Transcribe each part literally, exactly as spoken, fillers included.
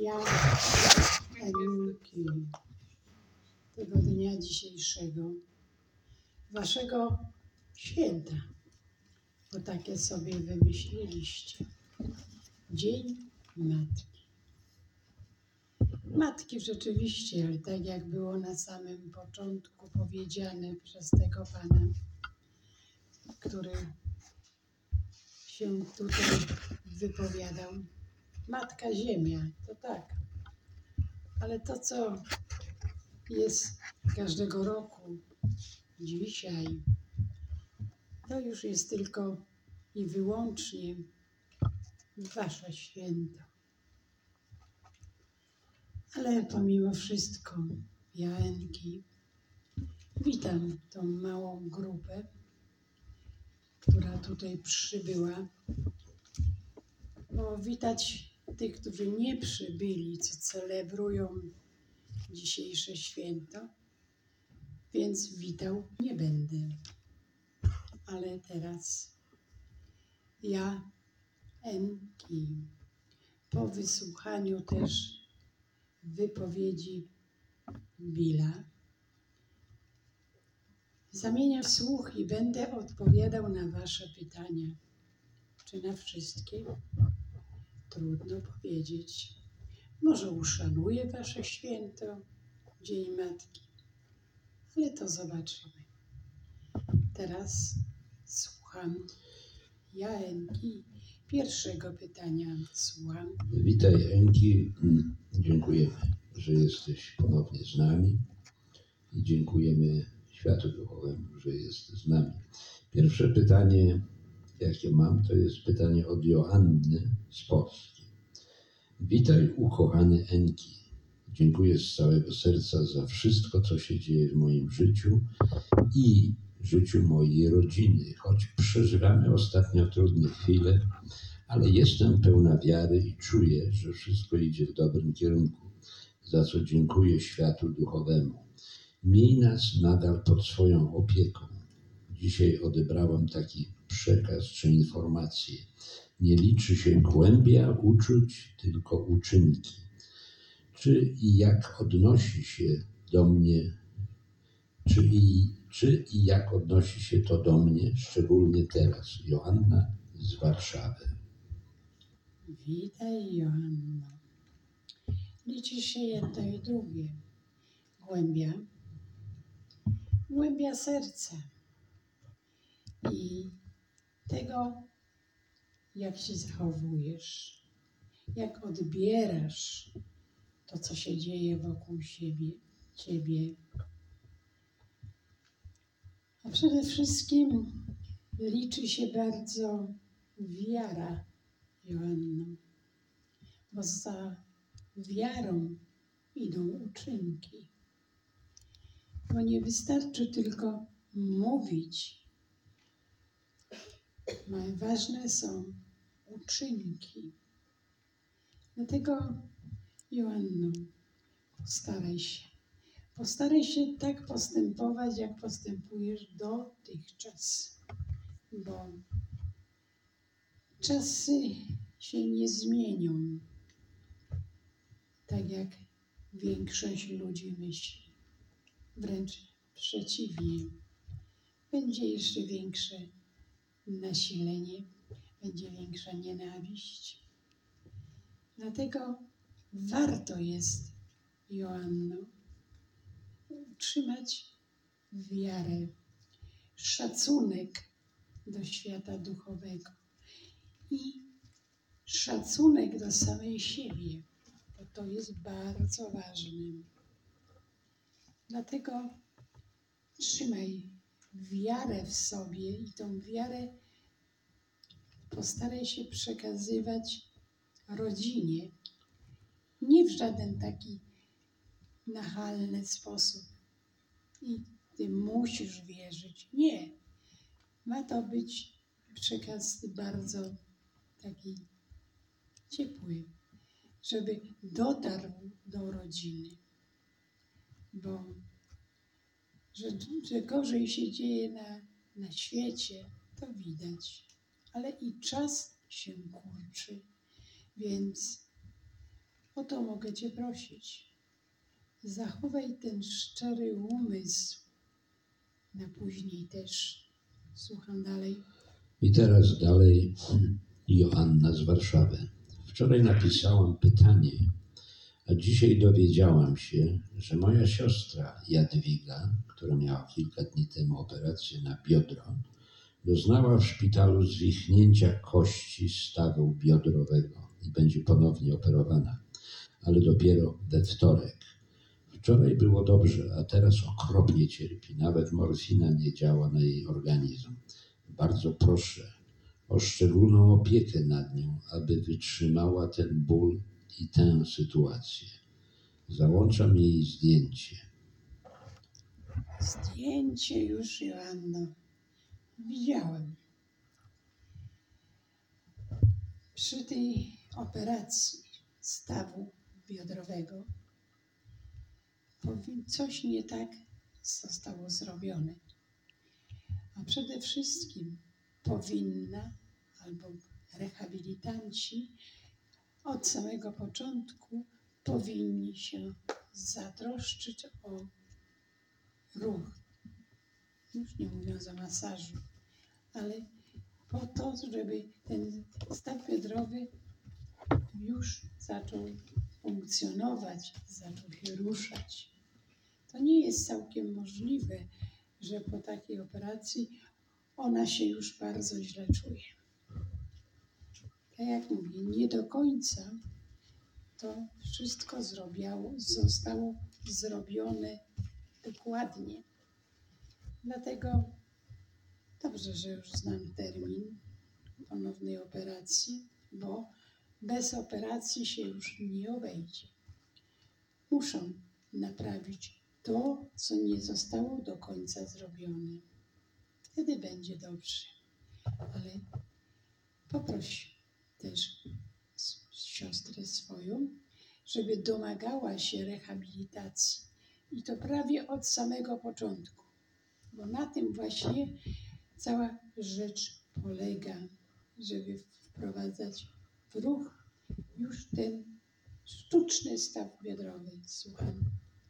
Ja, Emilki, tego dnia dzisiejszego, waszego święta, bo takie sobie wymyśliliście. Dzień Matki. Matki rzeczywiście, ale tak jak było na samym początku powiedziane przez tego pana, który się tutaj wypowiadał. Matka Ziemia, to tak. Ale to, co jest każdego roku, dzisiaj, to już jest tylko i wyłącznie wasze święto. Ale pomimo wszystko, ja, Enki, witam tą małą grupę, która tutaj przybyła, bo witać tych, którzy nie przybyli, co celebrują dzisiejsze święto, więc witał nie będę. Ale teraz ja, Enki, po wysłuchaniu też wypowiedzi Billa, zamienię słuch i będę odpowiadał na wasze pytania. Czy na wszystkie? Trudno powiedzieć. Może uszanuję wasze święto, Dzień Matki, ale to zobaczymy. Teraz słucham, ja, Enki, pierwszego pytania słucham. Witaj, Enki. Dziękujemy, że jesteś ponownie z nami i dziękujemy Światu Duchowemu, że jest z nami. Pierwsze pytanie, jakie mam, to jest pytanie od Joanny z Polski. Witaj, ukochany Enki. Dziękuję z całego serca za wszystko, co się dzieje w moim życiu i życiu mojej rodziny. Choć przeżywamy ostatnio trudne chwile, ale jestem pełna wiary i czuję, że wszystko idzie w dobrym kierunku, za co dziękuję Światu Duchowemu. Miej nas nadal pod swoją opieką. Dzisiaj odebrałam taki przekaz czy informację. Nie liczy się głębia uczuć, tylko uczynki. Czy i jak odnosi się do mnie, czy i, czy i jak odnosi się to do mnie, szczególnie teraz? Joanna z Warszawy. Witaj, Joanno. Liczy się jedno i drugie. Głębia, głębia serca i tego, jak się zachowujesz, jak odbierasz to, co się dzieje wokół siebie, ciebie. A przede wszystkim liczy się bardzo wiara, Joanno, bo za wiarą idą uczynki. Bo nie wystarczy tylko mówić. Ważne są uczynki. Dlatego, Joanno, postaraj się. Postaraj się tak postępować, jak postępujesz dotychczas. Bo czasy się nie zmienią, tak jak większość ludzi myśli. Wręcz przeciwnie. Będzie jeszcze większe nasilenie, będzie większa nienawiść. Dlatego warto jest, Joanno, utrzymać wiarę, szacunek do świata duchowego i szacunek do samej siebie, bo to jest bardzo ważne. Dlatego trzymaj wiarę w sobie i tą wiarę postaraj się przekazywać rodzinie. Nie w żaden taki nachalny sposób. I ty musisz wierzyć. Nie. Ma to być przekaz bardzo taki ciepły, żeby dotarł do rodziny. Bo że, że gorzej się dzieje na, na świecie, to widać. Ale i czas się kurczy, więc O to mogę Cię prosić. Zachowaj ten szczery umysł na później też. Słucham dalej. I teraz dalej Joanna z Warszawy. Wczoraj napisałam pytanie, a dzisiaj dowiedziałam się, że moja siostra Jadwiga, która miała kilka dni temu operację na biodro, doznała w szpitalu zwichnięcia kości stawu biodrowego i będzie ponownie operowana, ale dopiero we wtorek. Wczoraj było dobrze, a teraz okropnie cierpi. Nawet morfina nie działa na jej organizm. Bardzo proszę o szczególną opiekę nad nią, aby wytrzymała ten ból i tę sytuację. Załączam jej zdjęcie. Zdjęcie już, Joanno, widziałem. Przy tej operacji stawu biodrowego coś nie tak zostało zrobione. A przede wszystkim powinna albo rehabilitanci od samego początku powinni się zatroszczyć o ruch. Już nie mówiąc o masażu, ale po to, żeby ten staw biodrowy już zaczął funkcjonować, zaczął się ruszać. To nie jest całkiem możliwe, że po takiej operacji ona się już bardzo źle czuje. Tak jak mówię, nie do końca to wszystko zrobiało, zostało zrobione dokładnie. Dlatego dobrze, że już znam termin ponownej operacji, bo bez operacji się już nie obejdzie. Muszą naprawić to, co nie zostało do końca zrobione. Wtedy będzie dobrze. Ale poproś też siostrę swoją, żeby domagała się rehabilitacji. I to prawie od samego początku. Bo na tym właśnie cała rzecz polega, żeby wprowadzać w ruch już ten sztuczny staw biodrowy. Słucham.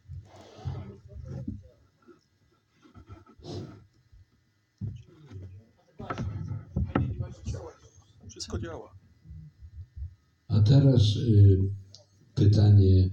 Wszystko działa. A teraz y, pytanie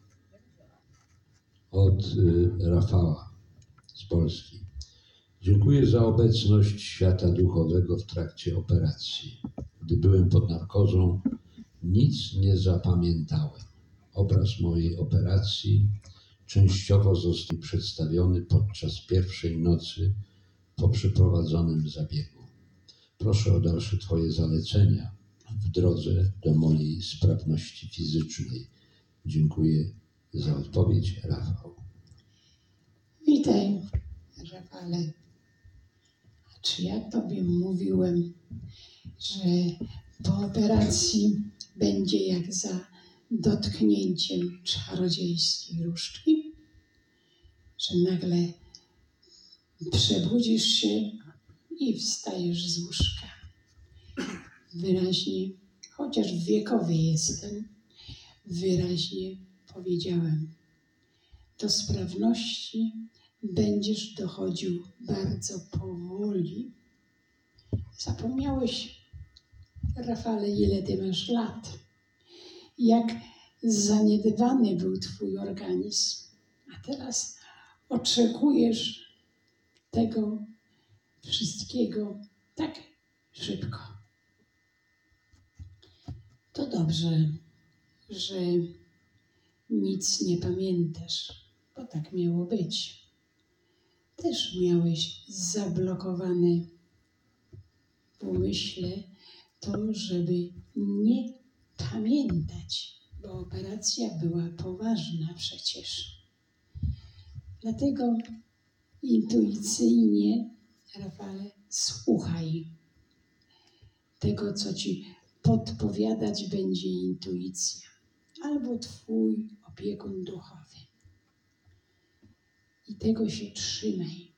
od y, Rafała z Polski. Dziękuję za obecność świata duchowego w trakcie operacji. Gdy byłem pod narkozą, nic nie zapamiętałem. Obraz mojej operacji częściowo został przedstawiony podczas pierwszej nocy po przeprowadzonym zabiegu. Proszę o dalsze Twoje zalecenia w drodze do mojej sprawności fizycznej. Dziękuję za odpowiedź, Rafał. Witaj, Rafale. Czy ja Tobie mówiłem, że po operacji będzie jak za dotknięciem czarodziejskiej różdżki? Że nagle przebudzisz się i wstajesz z łóżka. Wyraźnie, chociaż wiekowy jestem, wyraźnie powiedziałem. Do sprawności będziesz dochodził bardzo powoli. Zapomniałeś, Rafale, ile Ty masz lat. Jak zaniedbany był Twój organizm, a teraz oczekujesz tego wszystkiego tak szybko. To dobrze, że nic nie pamiętasz, bo tak miało być. Też miałeś zablokowane w umyśle to, żeby nie pamiętać, bo operacja była poważna przecież. Dlatego intuicyjnie, Rafale, słuchaj tego, co Ci podpowiadać będzie intuicja albo Twój opiekun duchowy. I tego się trzymaj.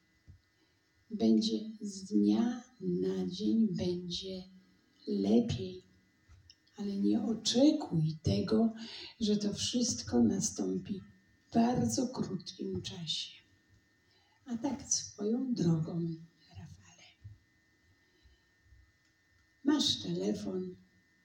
Będzie z dnia na dzień będzie lepiej, ale nie oczekuj tego, że to wszystko nastąpi w bardzo krótkim czasie. A tak swoją drogą, Rafale. Masz telefon.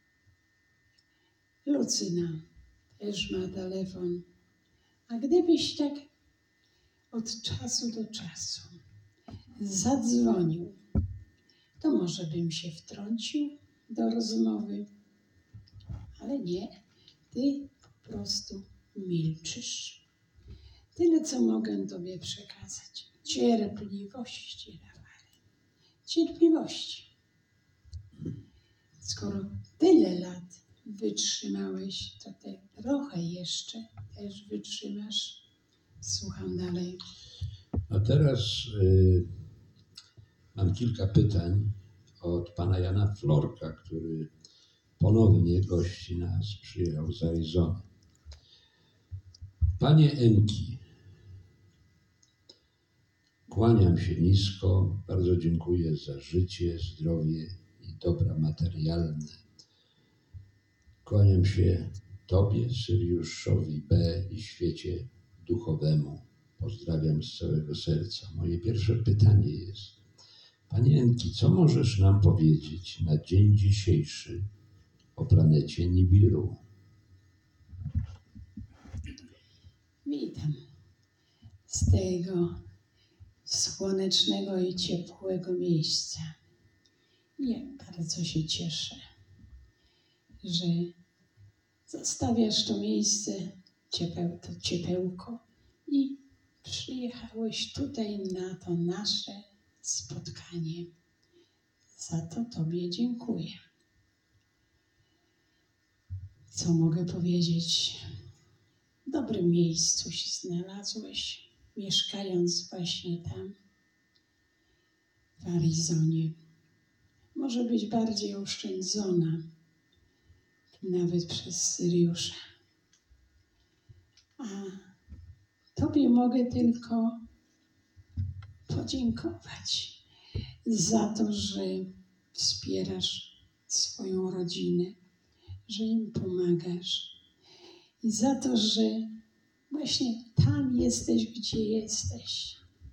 Lucyna też ma telefon. A gdybyś tak od czasu do czasu zadzwonił, to może bym się wtrącił do rozmowy. Ale nie, ty po prostu milczysz. Tyle, co mogę tobie przekazać. Cierpliwości, Rafale. Cierpliwości. Skoro tyle lat wytrzymałeś, to te trochę jeszcze też wytrzymasz. Słucham dalej. A teraz y, mam kilka pytań od pana Jana Florka, który ponownie gości nas, przyjechał z Arizony. Panie Enki, kłaniam się nisko, bardzo dziękuję za życie, zdrowie i dobra materialne. Kłaniam się Tobie, Syriuszowi B. i świecie duchowemu. Pozdrawiam z całego serca. Moje pierwsze pytanie jest, Panie Enki, co możesz nam powiedzieć na dzień dzisiejszy o planecie Nibiru? Witam z tego słonecznego i ciepłego miejsca. Ja bardzo się cieszę, że zostawiasz to miejsce, ciepeł, to ciepełko i przyjechałeś tutaj na to nasze spotkanie. Za to Tobie dziękuję. Co mogę powiedzieć? W dobrym miejscu się znalazłeś, mieszkając właśnie tam, w Arizonie. Może być bardziej oszczędzona, nawet przez Syriusza. A Tobie mogę tylko podziękować za to, że wspierasz swoją rodzinę, że im pomagasz i za to, że właśnie tam jesteś, gdzie jesteś.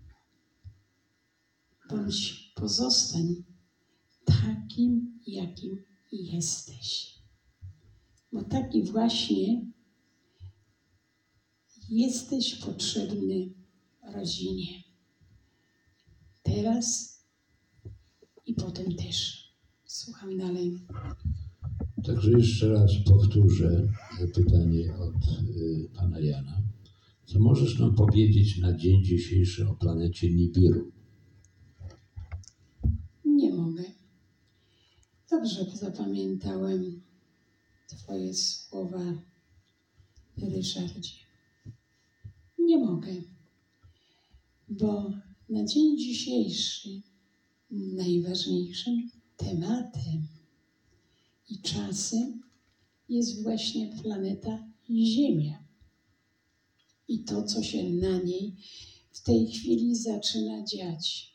Bądź pozostań takim, jakim jesteś. Bo taki właśnie jesteś potrzebny rodzinie. Teraz i potem też. Słucham dalej. Także jeszcze raz powtórzę pytanie od y, pana Jana. Co możesz nam powiedzieć na dzień dzisiejszy o planecie Nibiru? Nie mogę. Dobrze zapamiętałem Twoje słowa, Ryszardzie. Nie mogę, bo na dzień dzisiejszy najważniejszym tematem i czasem jest właśnie planeta Ziemia i to, co się na niej w tej chwili zaczyna dziać.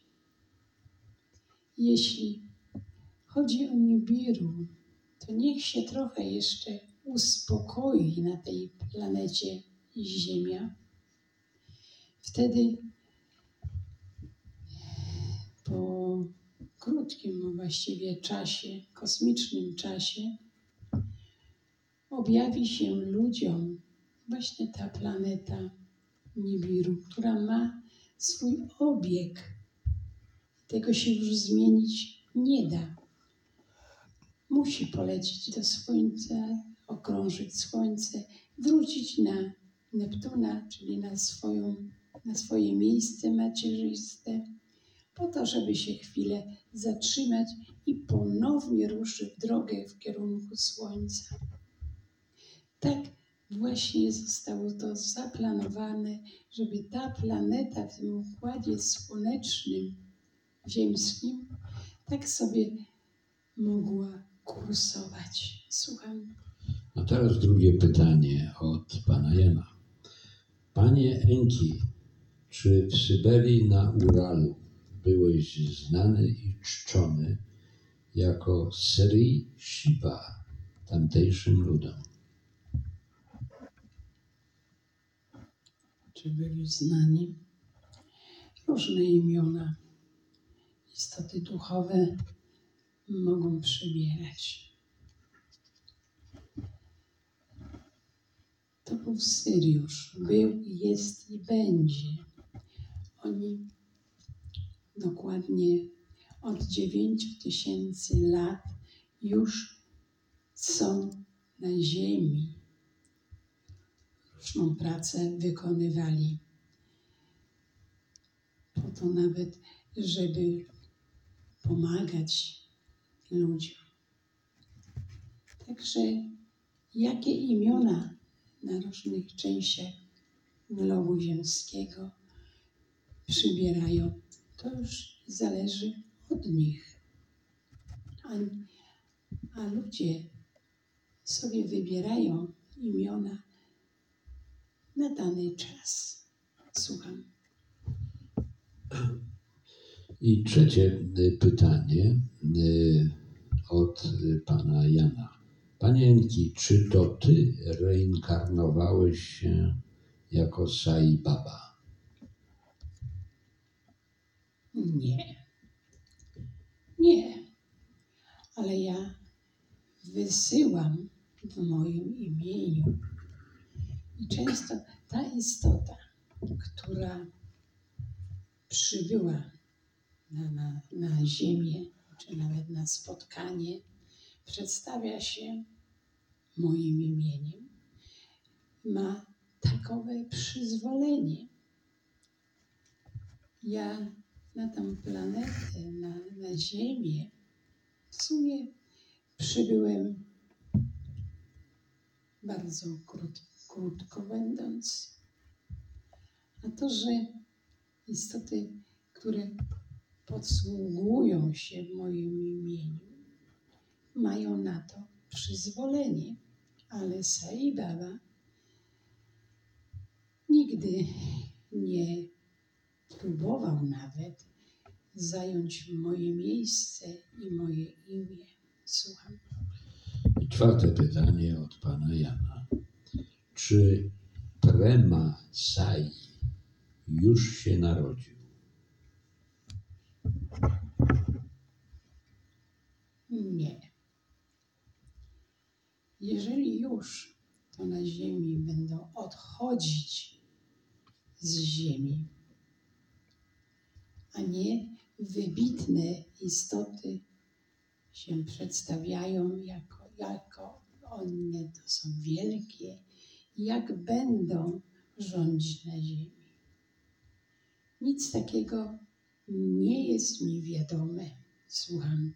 Jeśli chodzi o Nibiru, to niech się trochę jeszcze uspokoi na tej planecie Ziemia. Wtedy po krótkim właściwie czasie, kosmicznym czasie, objawi się ludziom właśnie ta planeta Nibiru, która ma swój obieg. Tego się już zmienić nie da. Musi polecieć do Słońca, okrążyć Słońce, wrócić na Neptuna, czyli na, swoją, na swoje miejsce macierzyste, po to, żeby się chwilę zatrzymać i ponownie ruszy w drogę w kierunku Słońca. Tak właśnie zostało to zaplanowane, żeby ta planeta w tym układzie słonecznym, ziemskim, tak sobie mogła kursować. Słucham. A teraz drugie pytanie od pana Jana. Panie Enki, czy w Syberii na Uralu byłeś znany i czczony jako Sri Shiva, tamtejszym ludom. Czy byli znani? Różne imiona, istoty duchowe mogą przybierać. To był Syriusz. Był, jest i będzie. Oni dokładnie od dziewięciu tysięcy lat już są na ziemi. Różną pracę wykonywali. Po to nawet, żeby pomagać ludziom. Także jakie imiona na różnych częściach globu ziemskiego przybierają, to już zależy od nich. A, a ludzie sobie wybierają imiona na dany czas. Słucham. I trzecie pytanie od pana Jana. Panie Enki, czy to ty reinkarnowałeś się jako Sai Baba? Nie. Nie. Ale ja wysyłam w moim imieniu. I często ta istota, która przybyła na, na, na ziemię, czy nawet na spotkanie, przedstawia się moim imieniem, ma takowe przyzwolenie. Ja na tę planetę, na, na Ziemię w sumie przybyłem bardzo krótko, krótko będąc. A to, że istoty, które podsługują się w moim imieniu, mają na to przyzwolenie, ale Sai Baba nigdy nie próbował nawet zająć moje miejsce i moje imię. Słucham. I czwarte pytanie od pana Jana. Czy Prema Sai już się narodził? Nie. Jeżeli już, to na ziemi będą odchodzić z ziemi, a nie wybitne istoty się przedstawiają jako, jako one to są wielkie, jak będą rządzić na ziemi. Nic takiego nie jest mi wiadome. Słucham.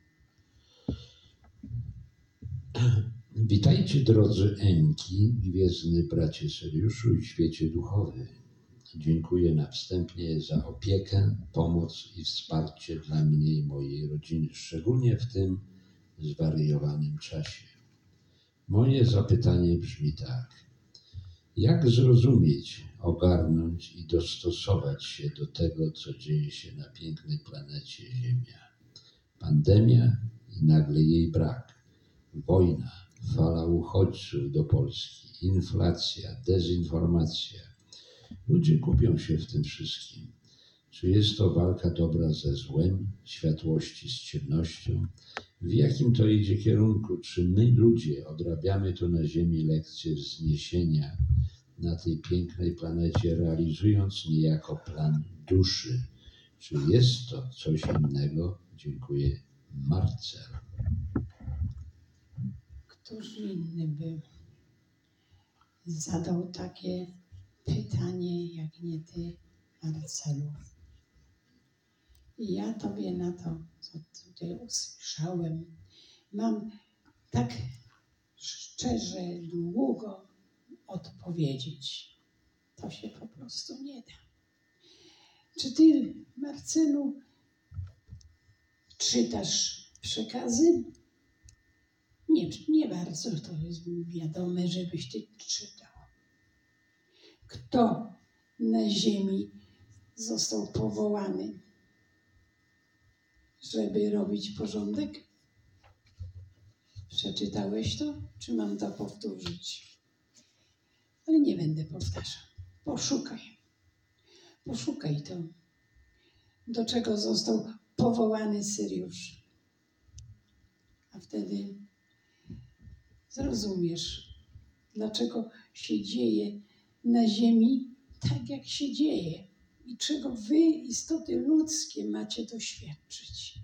Witajcie drodzy Enki, gwiezdny bracie Syriuszu i świecie duchowy. Dziękuję na wstępie za opiekę, pomoc i wsparcie dla mnie i mojej rodziny, szczególnie w tym zwariowanym czasie. Moje zapytanie brzmi tak. Jak zrozumieć, ogarnąć i dostosować się do tego, co dzieje się na pięknej planecie Ziemia? Pandemia i nagle jej brak. Wojna, fala uchodźców do Polski, inflacja, dezinformacja. Ludzie gubią się w tym wszystkim. Czy jest to walka dobra ze złem, światłości z ciemnością? W jakim to idzie kierunku? Czy my, ludzie, odrabiamy tu na ziemi lekcje wzniesienia na tej pięknej planecie, realizując niejako plan duszy? Czy jest to coś innego? Dziękuję. Marcel. Któż inny by zadał takie pytanie, jak nie ty, Marcelu? I ja tobie na to, co tutaj usłyszałem, mam tak szczerze, długo odpowiedzieć. To się po prostu nie da. Czy ty, Marcelu, czytasz przekazy? Nie, nie bardzo to jest wiadome, żebyś ty czytał. Kto na ziemi został powołany, żeby robić porządek? Przeczytałeś to, czy mam to powtórzyć? Ale nie będę powtarzał. Poszukaj. Poszukaj to, do czego został powołany Syriusz. A wtedy zrozumiesz, dlaczego się dzieje na ziemi tak, jak się dzieje i czego wy, istoty ludzkie, macie doświadczyć.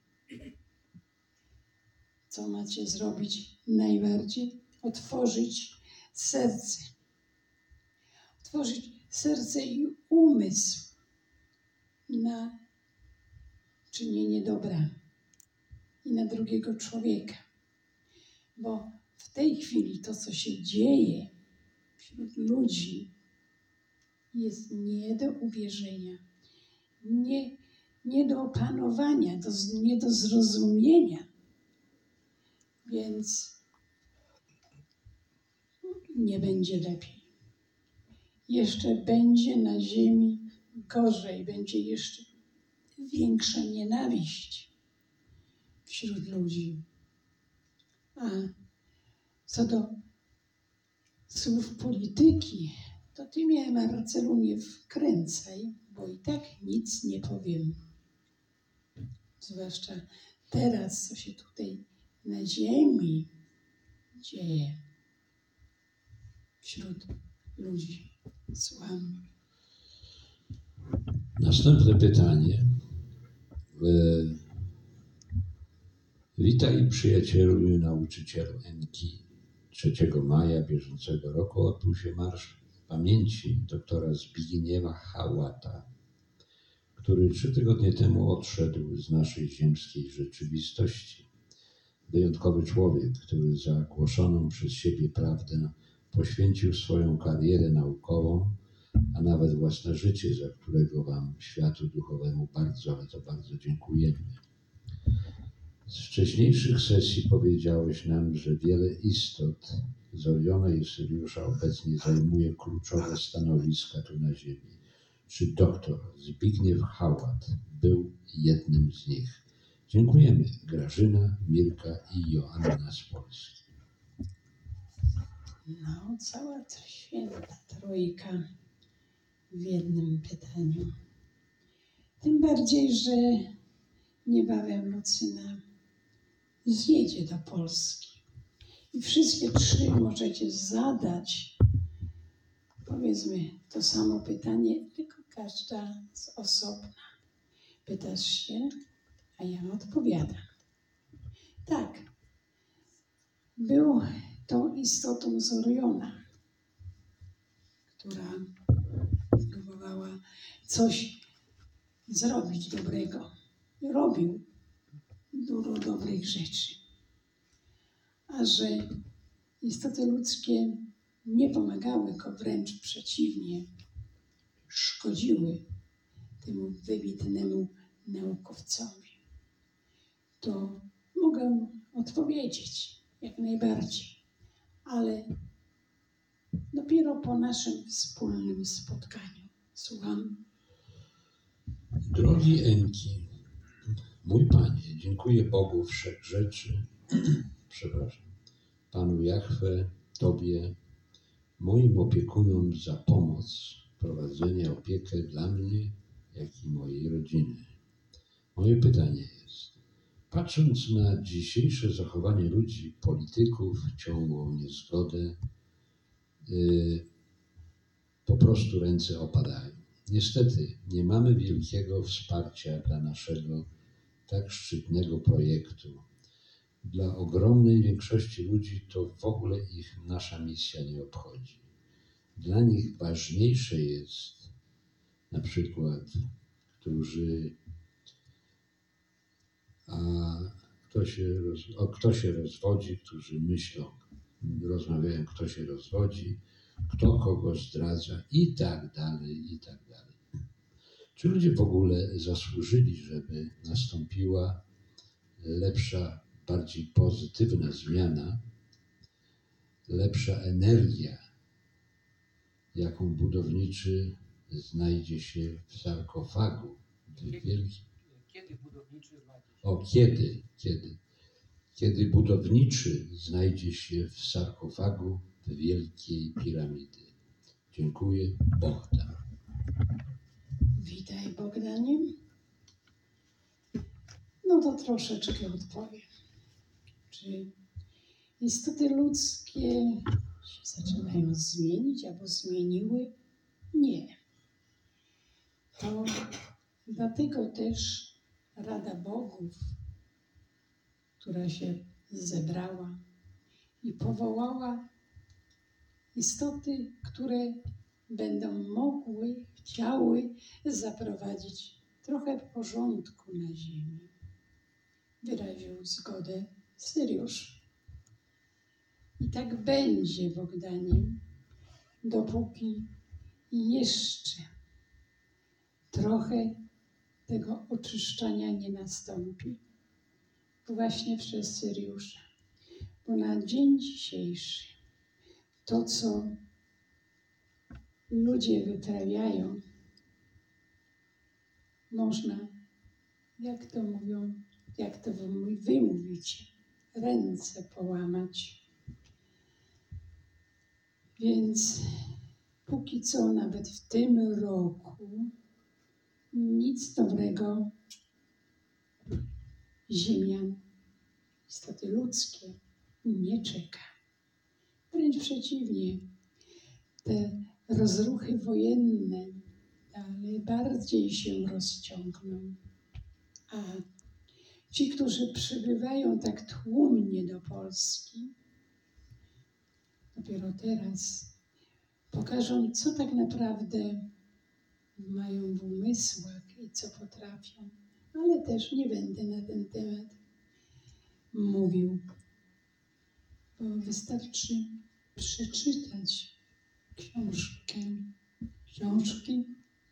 Co macie zrobić najbardziej? Otworzyć serce. Otworzyć serce i umysł na czynienie dobra i na drugiego człowieka. Bo w tej chwili to, co się dzieje wśród ludzi, jest nie do uwierzenia, nie, nie do opanowania, do, nie do zrozumienia. Więc nie będzie lepiej. Jeszcze będzie na ziemi gorzej, będzie jeszcze większa nienawiść wśród ludzi. A co do słów polityki, to ty mnie, Marcelu, nie wkręcaj, bo i tak nic nie powiem. Zwłaszcza teraz, co się tutaj na ziemi dzieje wśród ludzi. Słucham. Następne pytanie. Witaj, przyjacielu i nauczycielu Enki. trzeciego maja bieżącego roku odbył się Marsz Pamięci doktora Zbigniewa Hałata, który trzy tygodnie temu odszedł z naszej ziemskiej rzeczywistości. Wyjątkowy człowiek, który za głoszoną przez siebie prawdę poświęcił swoją karierę naukową, a nawet własne życie, za którego wam, światu duchowemu, bardzo, ale to bardzo dziękujemy. Z wcześniejszych sesji powiedziałeś nam, że wiele istot z Oriona i Syriusza obecnie zajmuje kluczowe stanowiska tu na ziemi. Czy doktor Zbigniew Hałat był jednym z nich? Dziękujemy. Grażyna, Mirka i Joanna z Polski. No, cała to święta trójka w jednym pytaniu. Tym bardziej, że niebawem Lucyna zjedzie do Polski. I wszystkie trzy możecie zadać, powiedzmy, to samo pytanie, tylko każda z osobna. Pytasz się, a ja odpowiadam. Tak, był tą istotą z Oriona, która próbowała coś zrobić dobrego. Robił dużo dobrych rzeczy. A że istoty ludzkie nie pomagały go, wręcz przeciwnie, szkodziły temu wybitnemu naukowcowi, to mogę odpowiedzieć jak najbardziej, ale dopiero po naszym wspólnym spotkaniu. Słucham. Drogi Enki, mój Panie, dziękuję Bogu Wszechrzeczy, przepraszam, Panu Jahwe, Tobie, moim opiekunom za pomoc, prowadzenie, opiekę dla mnie, jak i mojej rodziny. Moje pytanie jest, patrząc na dzisiejsze zachowanie ludzi, polityków, ciągłą niezgodę, yy, po prostu ręce opadają. Niestety nie mamy wielkiego wsparcia dla naszego tak szczytnego projektu. Dla ogromnej większości ludzi to w ogóle ich nasza misja nie obchodzi. Dla nich ważniejsze jest na przykład, którzy a kto się, roz, o kto się rozwodzi, którzy myślą, rozmawiają, kto się rozwodzi, kto kogo zdradza i tak dalej, i tak dalej. Czy ludzie w ogóle zasłużyli, żeby nastąpiła lepsza, bardziej pozytywna zmiana, lepsza energia, jaką budowniczy znajdzie się w sarkofagu. W wielkim... Kiedy budowniczy znajdzie się? O, kiedy, kiedy? kiedy budowniczy znajdzie się w sarkofagu wielkiej piramidy. Dziękuję, Bogdan. Witaj, Bogdanie. No to troszeczkę odpowiem. Czy istoty ludzkie się zaczynają zmienić albo zmieniły? Nie. To dlatego też Rada Bogów, która się zebrała i powołała istoty, które będą mogły, chciały zaprowadzić trochę porządku na ziemi. Wyraził zgodę Syriusz. I tak będzie, Bogdanie, dopóki jeszcze trochę tego oczyszczania nie nastąpi. Właśnie przez Syriusza. Bo na dzień dzisiejszy to, co ludzie wyprawiają, można, jak to mówią, jak to wy, wy mówicie, ręce połamać. Więc póki co, nawet w tym roku, nic dobrego ziemian, istoty ludzkie, nie czeka. Wręcz przeciwnie, te rozruchy wojenne dalej bardziej się rozciągną. A ci, którzy przybywają tak tłumnie do Polski, dopiero teraz pokażą, co tak naprawdę mają w umysłach i co potrafią. Ale też nie będę na ten temat mówił, bo wystarczy przeczytać książkę, książki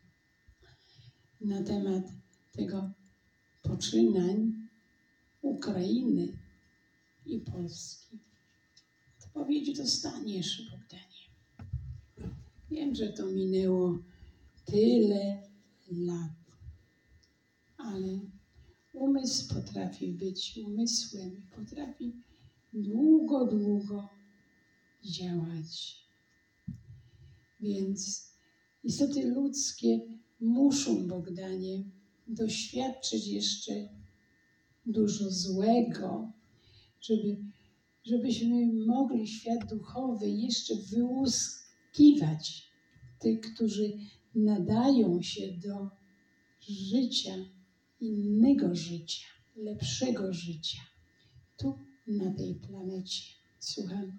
na temat tego poczynań Ukrainy i Polski. Odpowiedź dostaniesz, Bogdanie. Wiem, że to minęło tyle lat, ale umysł potrafi być umysłem, potrafi długo, długo działać. Więc istoty ludzkie muszą, Bogdanie, doświadczyć jeszcze dużo złego, żeby, żebyśmy mogli świat duchowy jeszcze wyłuskiwać tych, którzy nadają się do życia, innego życia, lepszego życia, tu na tej planecie. Słucham.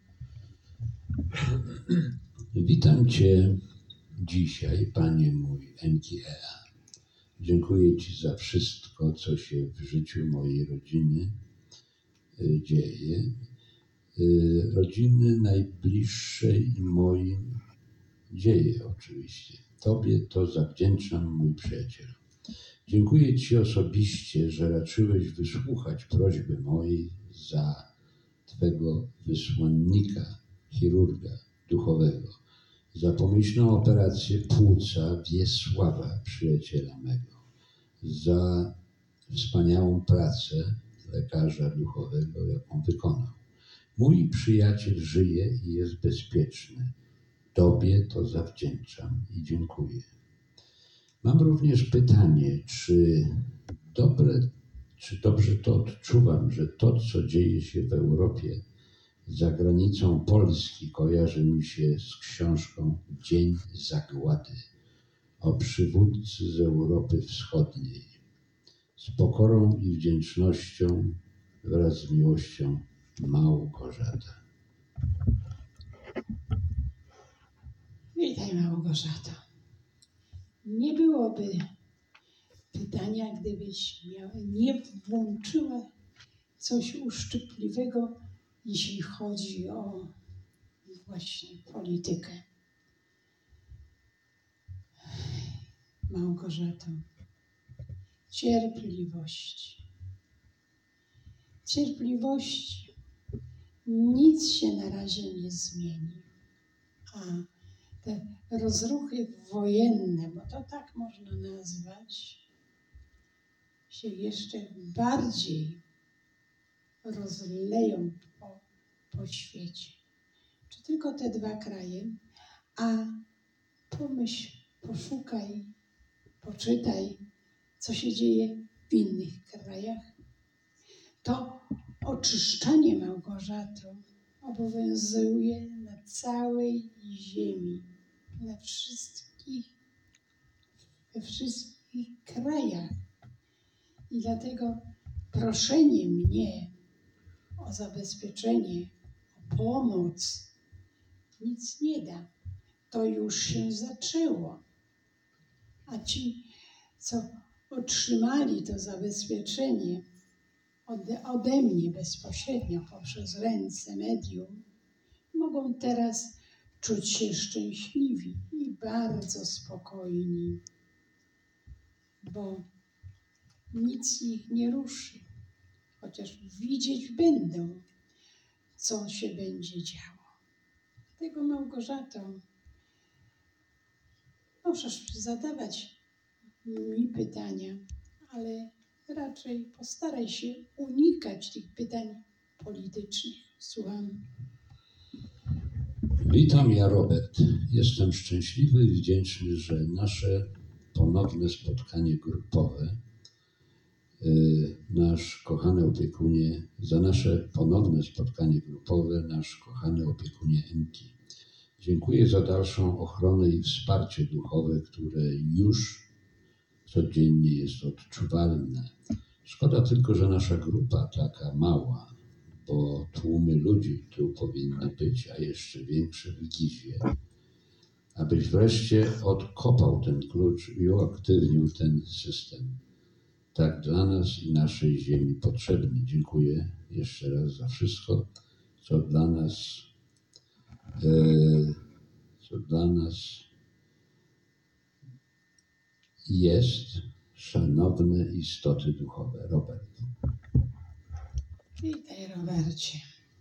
Witam Cię dzisiaj, Panie mój Enkiea. Dziękuję Ci za wszystko, co się w życiu mojej rodziny y, dzieje. Y, rodziny najbliższej i moim dzieje oczywiście. Tobie to zawdzięczam, mój przyjacielu. Dziękuję Ci osobiście, że raczyłeś wysłuchać prośby mojej za Twego wysłannika, chirurga duchowego, za pomyślną operację płuca Wiesława, przyjaciela mego, za wspaniałą pracę lekarza duchowego, jaką wykonał. Mój przyjaciel żyje i jest bezpieczny. Tobie to zawdzięczam i dziękuję. Mam również pytanie, czy dobre, czy dobrze to odczuwam, że to, co dzieje się w Europie, za granicą Polski, kojarzy mi się z książką Dzień Zagłady o przywódcy z Europy Wschodniej. Z pokorą i wdzięcznością wraz z miłością, Małgorzata. Witaj, Małgorzato. Nie byłoby pytania, gdybyś miała, nie włączyła coś uszczypliwego, jeśli chodzi o właśnie politykę. Małgorzato, cierpliwość. Cierpliwość, nic się na razie nie zmieni, a te rozruchy wojenne, bo to tak można nazwać, się jeszcze bardziej rozleją po, po świecie. Czy tylko te dwa kraje? A pomyśl, poszukaj, poczytaj, co się dzieje w innych krajach. To oczyszczanie, Małgorzato, obowiązuje na całej ziemi, na wszystkich, we wszystkich krajach. I dlatego proszenie mnie o zabezpieczenie, o pomoc nic nie da. To już się zaczęło. A ci, co otrzymali to zabezpieczenie ode, ode mnie bezpośrednio poprzez ręce medium, mogą teraz czuć się szczęśliwi i bardzo spokojni, bo nic ich nie ruszy, chociaż widzieć będą, co się będzie działo. Dlatego, Małgorzato, możesz zadawać mi pytania, ale raczej postaraj się unikać tych pytań politycznych. Słucham. Witam, ja Robert. Jestem szczęśliwy i wdzięczny, że nasze ponowne spotkanie grupowe, yy, nasz kochany opiekunie, za nasze ponowne spotkanie grupowe, nasz kochany opiekunie Emki. Dziękuję za dalszą ochronę i wsparcie duchowe, które już codziennie jest odczuwalne. Szkoda tylko, że nasza grupa taka mała, bo tłumy ludzi tu powinny być, a jeszcze większe w Gizie. Abyś wreszcie odkopał ten klucz i uaktywnił ten system. Tak dla nas i naszej ziemi potrzebny. Dziękuję jeszcze raz za wszystko, co dla nas, e, co dla nas jest, szanowne istoty duchowe. Robert. Witaj, Robercie.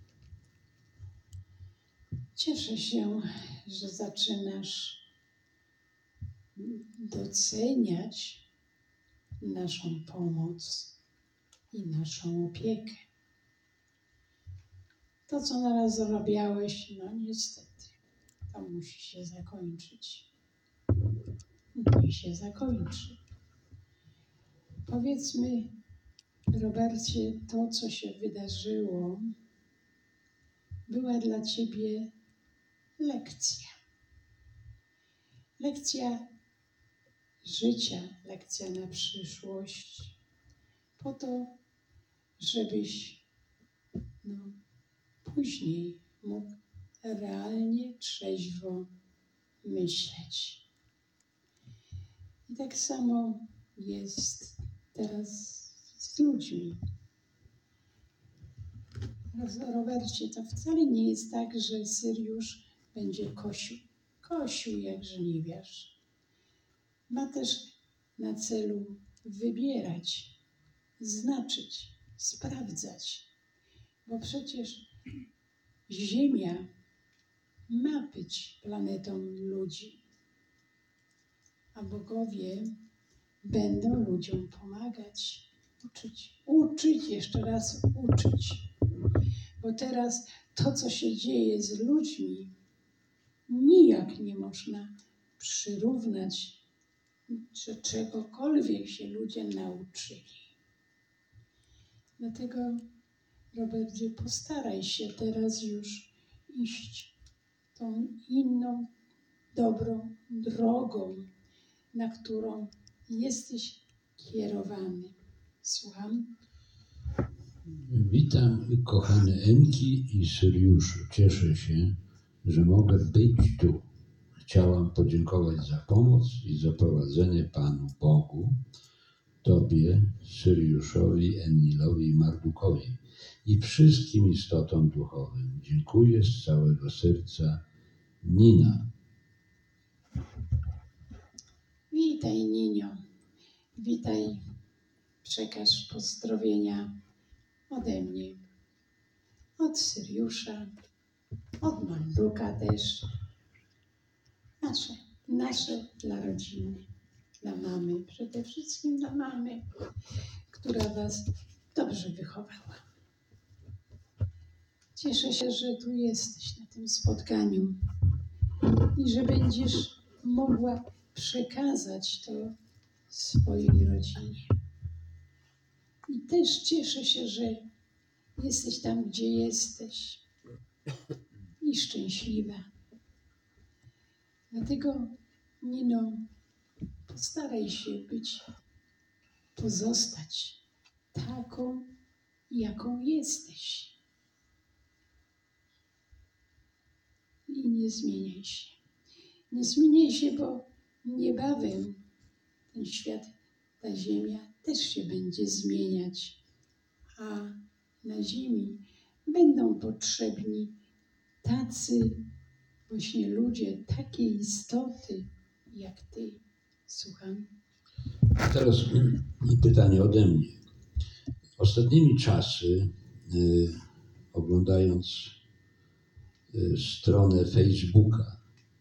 Cieszę się, że zaczynasz doceniać naszą pomoc i naszą opiekę. To, co naraz zarabiałeś, no niestety, to musi się zakończyć. I się zakończy. Powiedzmy, Robercie, to, co się wydarzyło, była dla ciebie lekcja. Lekcja życia, lekcja na przyszłość, po to, żebyś no, później mógł realnie, trzeźwo myśleć. I tak samo jest teraz z ludźmi. Robercie, to wcale nie jest tak, że Syriusz będzie kosił. Kosił jak żniwiarz. Ma też na celu wybierać, znaczyć, sprawdzać. Bo przecież Ziemia ma być planetą ludzi, a bogowie będą ludziom pomagać, uczyć, uczyć, jeszcze raz uczyć. Bo teraz to, co się dzieje z ludźmi, nijak nie można przyrównać, że czegokolwiek się ludzie nauczyli. Dlatego, Robercie, postaraj się teraz już iść tą inną, dobrą drogą, na którą jesteś kierowany. Słucham? Witam, kochane Emki i Syriuszu. Cieszę się, że mogę być tu. Chciałam podziękować za pomoc i za prowadzenie Panu Bogu, Tobie, Syriuszowi, Enilowi i Mardukowi i wszystkim istotom duchowym. Dziękuję z całego serca. Nina. Witaj, Ninio. Witaj. Przekaż pozdrowienia ode mnie, od Syriusza, od Marduka też. Nasze, nasze dla rodziny, dla mamy, przede wszystkim dla mamy, która was dobrze wychowała. Cieszę się, że tu jesteś na tym spotkaniu i że będziesz mogła przekazać to swojej rodzinie. I też cieszę się, że jesteś tam, gdzie jesteś i szczęśliwa. Dlatego, Nino, postaraj się być, pozostać taką, jaką jesteś. I nie zmieniaj się. Nie zmieniaj się, bo niebawem ten świat, ta ziemia też się będzie zmieniać, a na ziemi będą potrzebni tacy właśnie ludzie, takie istoty jak ty. Słucham. Teraz pytanie ode mnie. Ostatnimi czasy, y, oglądając y, stronę Facebooka,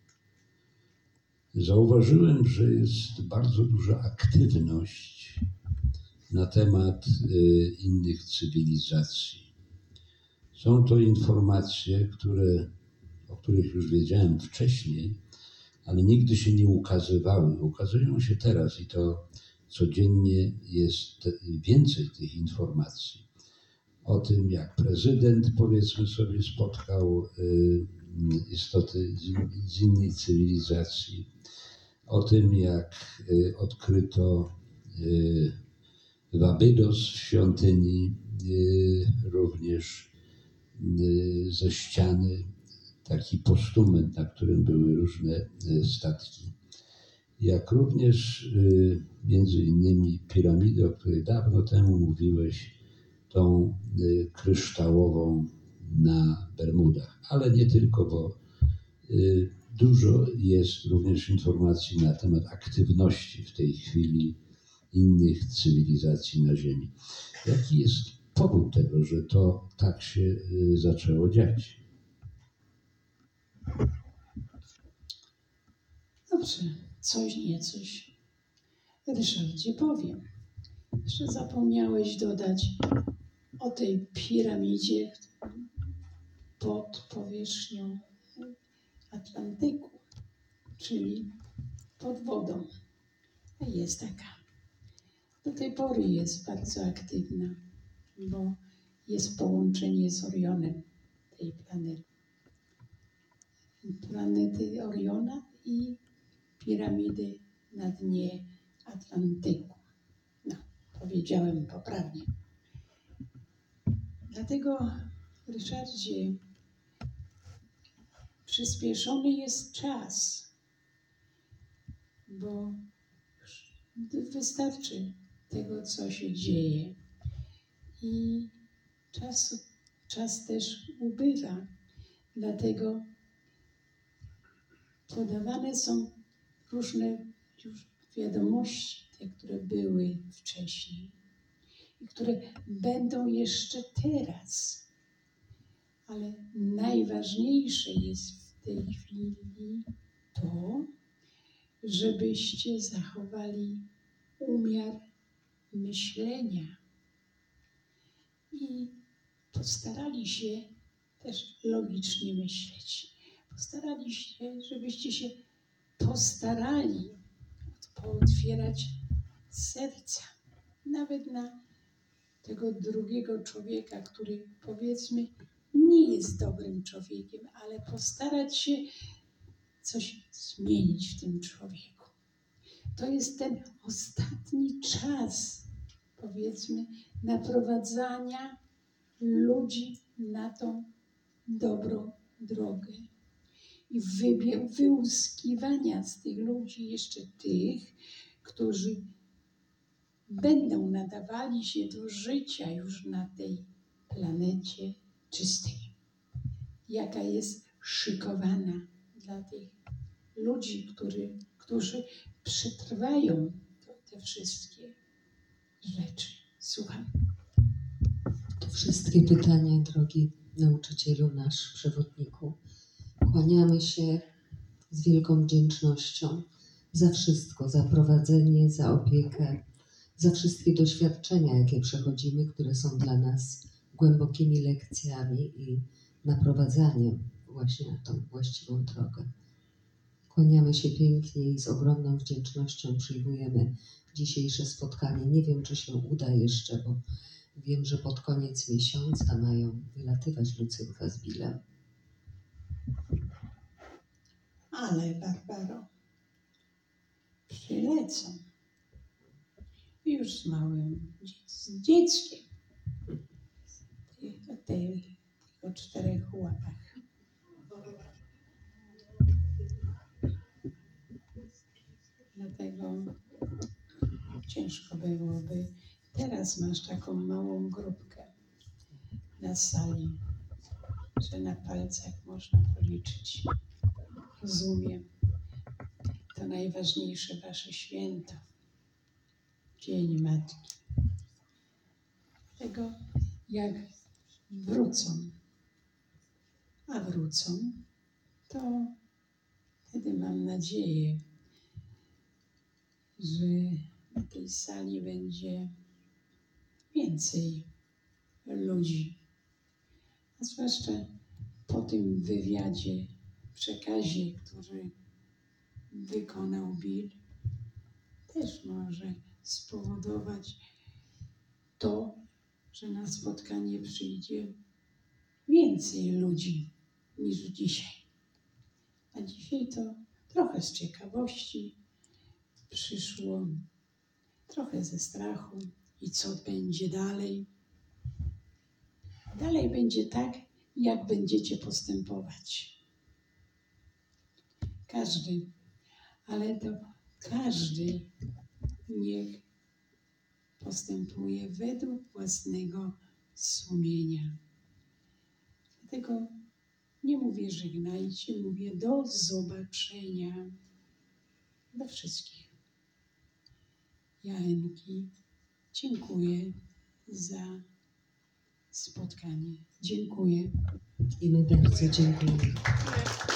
zauważyłem, że jest bardzo duża aktywność na temat y, innych cywilizacji. Są to informacje, które, o których już wiedziałem wcześniej, ale nigdy się nie ukazywały. Ukazują się teraz i to codziennie jest więcej tych informacji. O tym, jak prezydent, powiedzmy sobie, spotkał y, istoty z, z innej cywilizacji. O tym, jak y, odkryto y, w Abydos, w świątyni, y, również y, ze ściany taki postument, na którym były różne y, statki. Jak również y, między innymi piramidy, o której dawno temu mówiłeś, tą y, kryształową na Bermudach. Ale nie tylko, bo y, dużo jest również informacji na temat aktywności w tej chwili innych cywilizacji na Ziemi. Jaki jest powód tego, że to tak się y, zaczęło dziać? Dobrze, coś niecoś Ryszardzie powiem. Jeszcze zapomniałeś dodać o tej piramidzie pod powierzchnią Atlantyku, czyli pod wodą. A jest taka. Do tej pory jest bardzo aktywna, bo jest połączenie z Orionem tej planety. Planety Oriona i piramidy na dnie Atlantyku. No, powiedziałem poprawnie. Dlatego, Ryszardzie, przyspieszony jest czas, bo wystarczy tego, co się dzieje. I czas, czas też ubywa. Dlatego podawane są różne już wiadomości, te, które były wcześniej i które będą jeszcze teraz. Ale najważniejsze jest w tej chwili to, żebyście zachowali umiar myślenia i postarali się też logicznie myśleć. Postarali się, żebyście się postarali pootwierać serca. Nawet na tego drugiego człowieka, który, powiedzmy, nie jest dobrym człowiekiem, ale postarać się coś zmienić w tym człowieku. To jest ten ostatni czas, powiedzmy, naprowadzania ludzi na tą dobrą drogę i wybie- wyłuskiwania z tych ludzi jeszcze tych, którzy będą nadawali się do życia już na tej planecie czystej, jaka jest szykowana dla tych ludzi, który, którzy przetrwają to, te wszystkie rzeczy. Słucham. To wszystkie pytania, drogi nauczycielu, nasz przewodniku. Kłaniamy się z wielką wdzięcznością za wszystko, za prowadzenie, za opiekę, za wszystkie doświadczenia, jakie przechodzimy, które są dla nas głębokimi lekcjami i naprowadzaniem właśnie na tą właściwą drogę. Kłaniamy się pięknie i z ogromną wdzięcznością przyjmujemy dzisiejsze spotkanie. Nie wiem, czy się uda jeszcze, bo wiem, że pod koniec miesiąca mają wylatywać Lucynka z Bilem. Ale, Barbaro, przylecą. Już z małym dziec- z dzieckiem. Tych- tych- O czterech łapach. Dlatego ciężko byłoby. Teraz masz taką małą grupkę na sali, że na palcach można policzyć. Rozumiem. To najważniejsze wasze święto. Dzień Matki. Tego jak wrócą, a wrócą, to wtedy mam nadzieję, że na tej sali będzie więcej ludzi. A zwłaszcza po tym wywiadzie, przekazie, który wykonał Bill, też może spowodować to, że na spotkanie przyjdzie więcej ludzi niż dzisiaj. A dzisiaj to trochę z ciekawości przyszło, trochę ze strachu i co będzie dalej. Dalej będzie tak, jak będziecie postępować. Każdy, ale to każdy niech postępuje według własnego sumienia. Dlatego nie mówię żegnajcie, mówię do zobaczenia. Do wszystkich. Joanki, dziękuję za spotkanie. Dziękuję. I my bardzo dziękujemy.